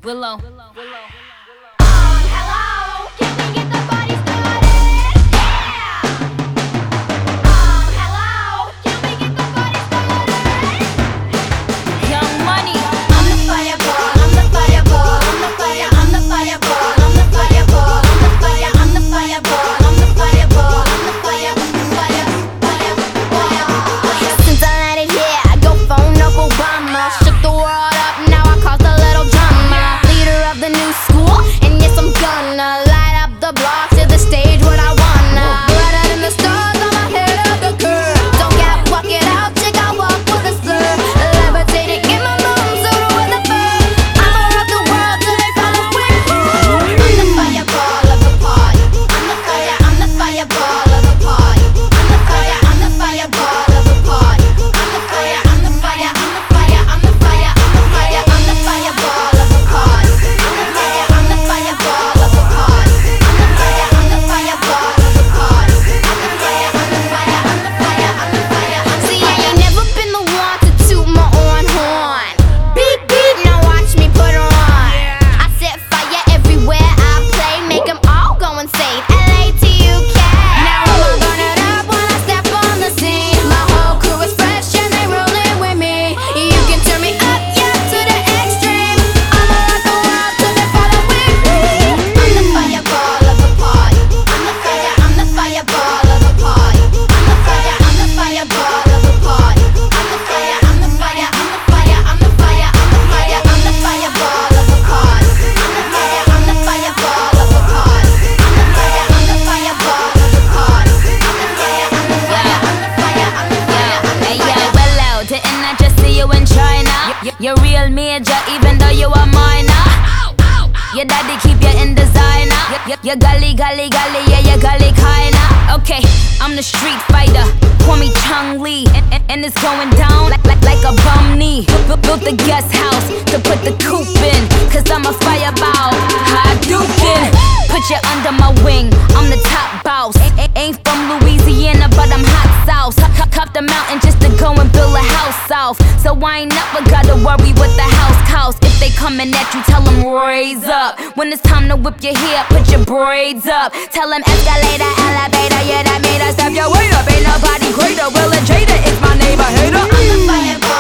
Willow. Hello, can we get the party started? Yeah! Hello, can we get the party started? Young Money. I'm the fireball, I'm the fireball, I'm the fire, I'm the fireball, I'm the fireball, I'm the fire, I'm the fireball, I'm the fireball, I'm the fire, fire, fire, fire. Since I landed here, I go phone up Obama. Shook the world up, now I caused a little drama. Leader of the new school, and yes, I'm gonna light up the block to the stage what I wanna. Brighter than the stars, I'm ahead of the curve. Don't get walk it out, chick, I walk with a slur. Levitating in my moon, sort with a bird. I'ma rock the world till they follow me. I'm the fireball of the party. I'm the fire, I'm the fireball of the party. I'm the fire, I'm the fireball of the party. I'm the fire, I'm the fire, I'm the fire, I'm the fire, I'm the fire, I'm the fireball of the party. I'm the fire, I'm the fireball of the party. I'm the fire, I'm the fireball of the party. I'm the fire, I'm the fire, I'm the fire, I'm the fire. See, I ain't never been the one to toot my own horn. Beep beep, now watch me put her on. I set fire everywhere I play, make 'em all go insane. LA to UK. Now I'ma burn it up when I step on the scene. My whole crew is fresh and they rolling with me. You can turn me up, yeah, to the extreme. I'ma rock the world till they follow with me. I'm the fireball of the party. I'm the fire, I'm the fireball of the party. I'm the fire, I'm the fireball of the party. I'm the fire, I'm the fire, I'm the fire, I'm the fire, I'm the fire, I'm the fireball of the party. I'm the fire, I'm the fireball of the party. I'm the fire, I'm the fireball of the party. I'm the fire, I'm the fire, I'm the fire, I'm the fire, I'm the Hey, fire. yo, Willow, didn't I just see you in China? You're real major, even though you are minor. Your daddy keep you in designer. You gully, gully, gully, yeah, you gully kinda. Okay, I'm the street fighter. Call me Chung Lee, and it's going down like a bum knee. Built the guest house to put the coop in, 'cause I'm a fireball. Hadouken, put you under my wing. I'm the top boss. Ain't from Louisiana, but I'm hot sauce. Cup the mountain just to go and build a house off. So I ain't never gotta worry what the house costs. If they coming at you, tell them raise up. When it's time to whip your hair, put your braids up. Tell them escalator, elevator, yeah, that made us up. Yo, wait up, ain't nobody greater. Will and Jada is my neighbor hater. I'm the fireball.